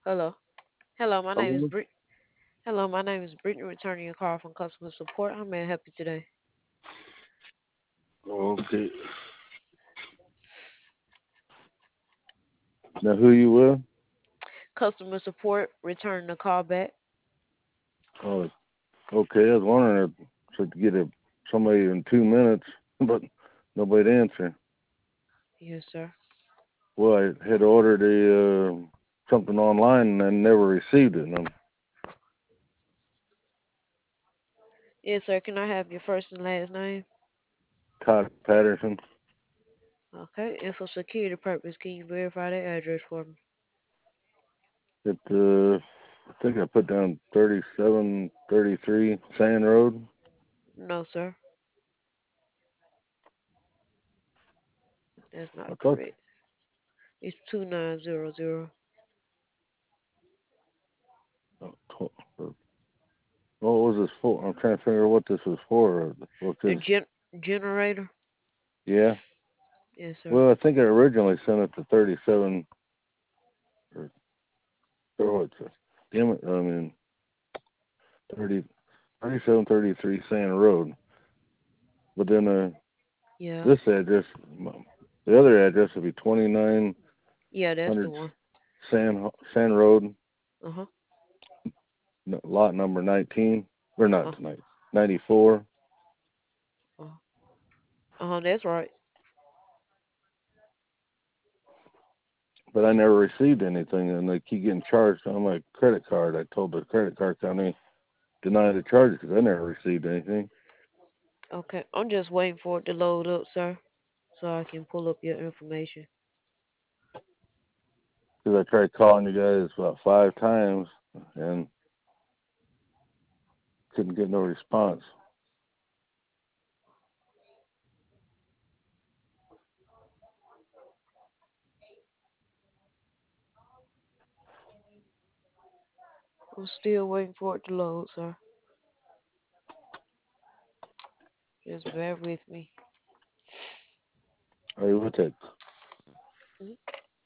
Hello. Hello, my name is Hello. Brit. Hello, my name is Brittany. Returning your call from customer support. How may I help you today? Okay. Now, who you with? Customer support. Returning the call back. Oh, okay. I was wondering if I should get somebody in 2 minutes, but nobody to answer. Yes, sir. Well, I had ordered something online and I never received it. And I'm Yes, sir. Can I have your first and last name? Todd Patterson. Okay. And for security purpose, can you verify that address for me? It I think I put down 3733 Sand Road. No, sir. That's I not thought. correct. It's 2900. What was this for? I'm trying to figure out what this was for. The Because generator. yeah. Yes, sir. Well, I think I originally sent it to 37 or what's it? Damn it! I mean 30, 3733 Sand Road. But then Yeah. this address, the other address would be 2900 Yeah, that's the one. Sand Road, Uh huh. lot number 19, or not Uh tonight, 94. huh. Uh huh. That's right. But I never received anything, and they keep getting charged on my credit card. I told the credit card company deny the charge because I never received anything. Okay. I'm just waiting for it to load up, sir, so I can pull up your information. Because I tried calling you guys about 5 times and couldn't get no response. I'm still waiting for it to load, sir. Just bear with me. Hey, what's that? Mhm.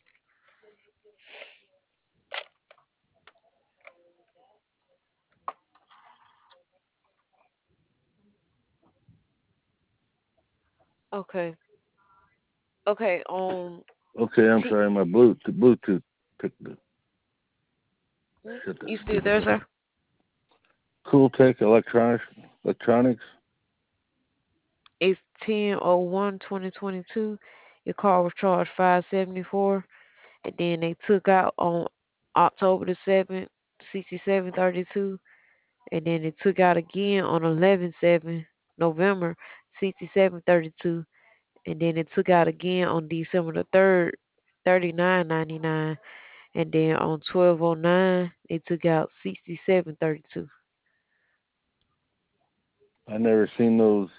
Okay. Okay. Okay, I'm T- sorry, my Bluetooth picked the shit that you still picked it there, up. sir? Cool Tech Electronics. It's 10/01/2022. Your car was charged 574, and then they took out on October the 7th, 6732, and then they took out again on 11/7, November 6732, and then it took out again on December the 3rd, 39.99, and then on 12/09 they took out 67.32. I never seen those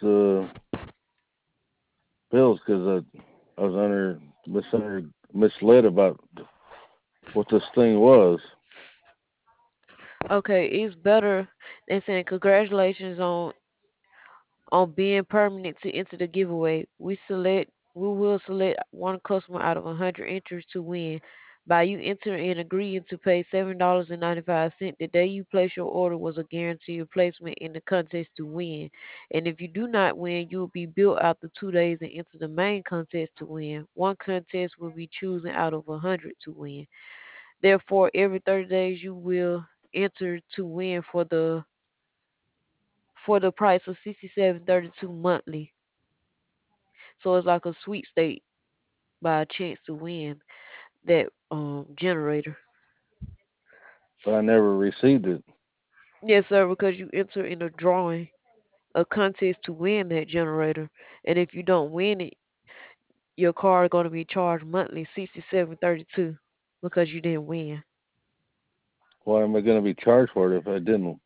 bills because I was misled about what this thing was. Okay, it's better than saying congratulations on being permanent to enter the giveaway. We will select one customer out of 100 entries to win. By you entering and agreeing to pay $7.95, the day you place your order was a guaranteed placement in the contest to win. And if you do not win, you will be billed after 2 days and enter the main contest to win. One contest will be chosen out of 100 to win. Therefore, every 30 days you will enter to win for the price of 67.32 monthly. So it's like a sweet state by a chance to win that generator. But I never received it. Yes, sir, because you enter in a drawing, a contest to win that generator. And if you don't win it, your car is going to be charged monthly 67.32 because you didn't win. Why am I going to be charged for it if I didn't?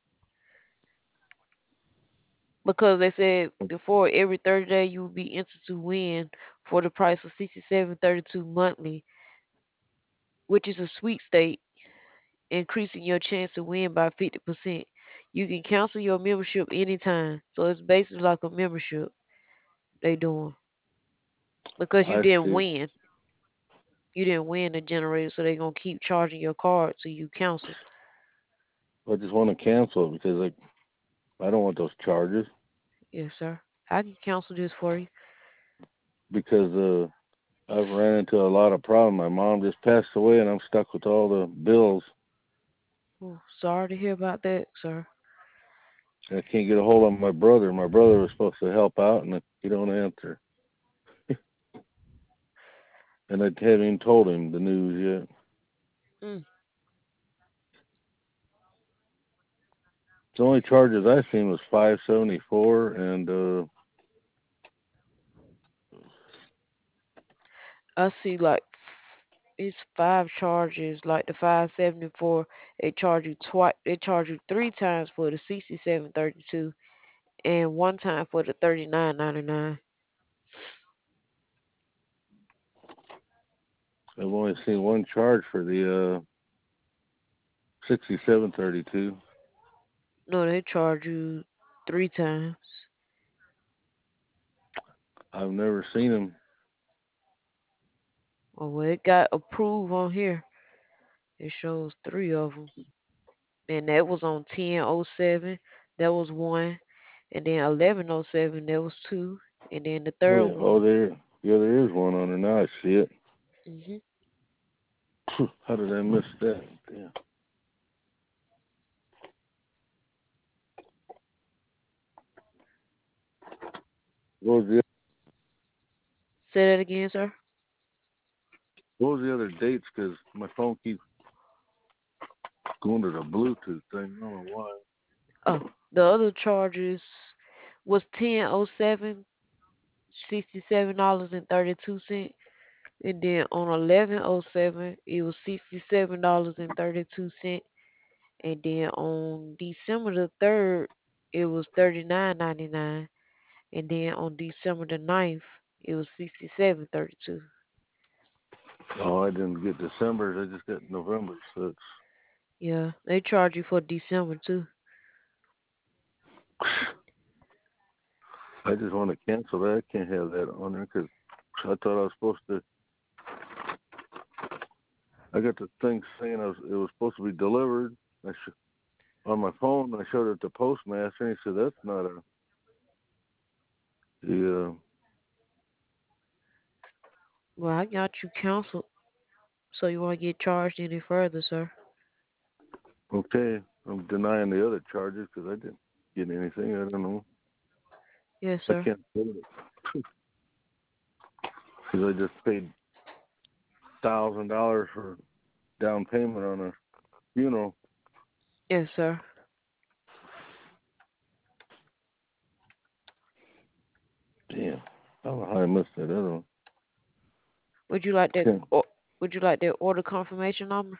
Because they said before every 30 day you will be entered to win for the price of 67.32 monthly, which is a sweet state, increasing your chance to win by 50%. You can cancel your membership anytime. So it's basically like a membership they doing because you I didn't see. win. You didn't win the generator, so they're gonna keep charging your card till you cancel. I just want to cancel it because like I don't want those charges Yes, sir. I can cancel this for you. because I've ran into a lot of problems. My mom just passed away, and I'm stuck with all the bills. Oh, sorry to hear about that, sir. I can't get a hold of my brother. My brother was supposed to help out, and he don't answer. And I haven't even told him the news yet. Mm. The only charges I seen was 574, and I see like it's five charges, like the 574. They charge you twice. They charge you three times for the 6732, and one time for the 39.99. I've only seen one charge for the 6732. No, they charge you three times. I've never seen him. Oh, well, it got approved on here. It shows three of them, and that was on 1007. That was one, and then 1107. That was two, and then the Oh third yeah, one. oh there is one on there now. I see it. Mhm. How did I miss that? Yeah. What was the Say that again, sir. What was the other dates? Because my phone keeps going to the Bluetooth thing. I don't know why. Oh, the other charges was 1007, $67.32, and then on 1107 it was $67.32, and then on December the 3rd it was 39.99, and then on December the 9th it was 67.32. Oh, I didn't get December. I just got November. So it's Yeah, they charge you for December too. I just want to cancel that. I can't have that on there because I thought I was supposed to. I got the thing saying it was supposed to be delivered. On my phone. I showed it to postmaster, and he said that's not a the. Well, I got you canceled, so you want to get charged any further, sir? Okay, I'm denying the other charges because I didn't get anything. I don't know. Yes, I sir. can't pay it because I just paid $1,000 for down payment on a funeral. Yes, sir. Damn, I don't know how I missed that other one. Would you like that? Okay, Would you like that order confirmation number?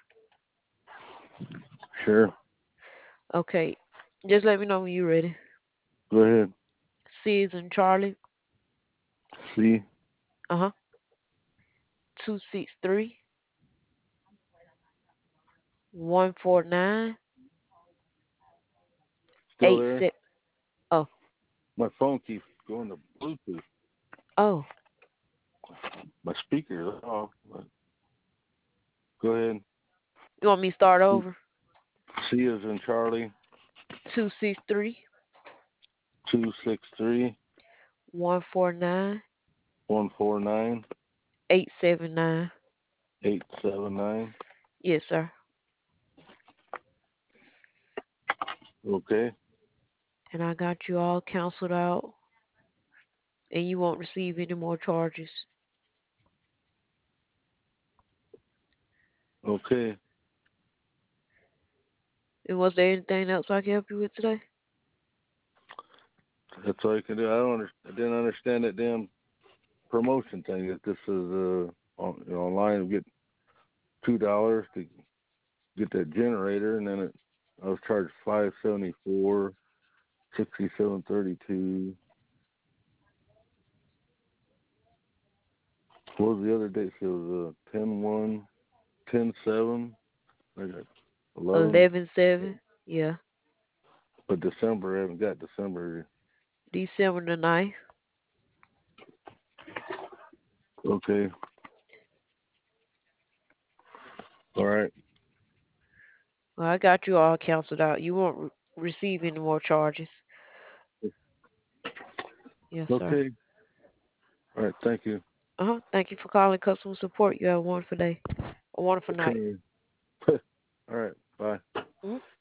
sure. Okay, just let me know when you're ready. Go ahead. C is in Charlie. C 263 149 still eight there? six. Oh, My phone keeps going to Bluetooth. oh. My speaker's off. Go ahead. You want me to start C, over? C is in Charlie. 263 263 149 149 879. 879. Yes, sir. Okay. And I got you all canceled out, and you won't receive any more charges. Okay. And was there anything else I can help you with today? That's all you can do. I didn't understand that damn promotion thing. That this is online. You get $2 to get that generator, and then I was charged 574, 6732. What was the other date? So it was 10/1, 10/7. I got 11, 11/7. Yeah. but December I haven't got December. December the 9th. Okay. All right. Well, I got you all counseled out. You won't receive any more charges. Yes, sir. Okay. All right. Thank you. Thank you for calling customer support. You have a wonderful day. A wonderful night. Okay. All right. Bye. Mhm.